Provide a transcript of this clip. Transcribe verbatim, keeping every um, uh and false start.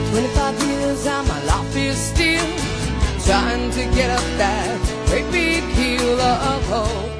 Twenty-five years and my life is still trying to get up that great big hill of hope.